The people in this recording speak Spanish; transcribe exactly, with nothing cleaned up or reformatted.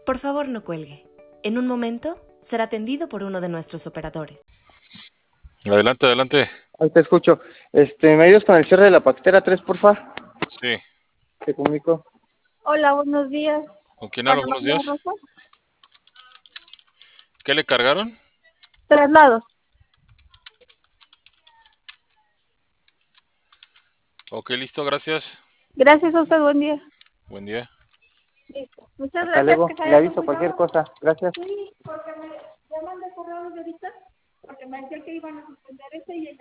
Por favor, no cuelgue. En un momento será atendido por uno de nuestros operadores. Adelante, adelante. Ahí te escucho. Este, ¿me ayudas con el cierre de la paquetera tres, porfa? Sí. Te comunico. Hola, buenos días. ¿Con quién hablo? Buenos días. ¿Qué le cargaron? Traslados. Ok, listo, gracias. Gracias a usted, buen día. Buen día. Listo. Muchas Hasta gracias. luego. Que se Le haya aviso comunicado. cualquier cosa. Gracias. Sí, porque me llaman de correo de ahorita, porque me decía que iban a suspender ese y el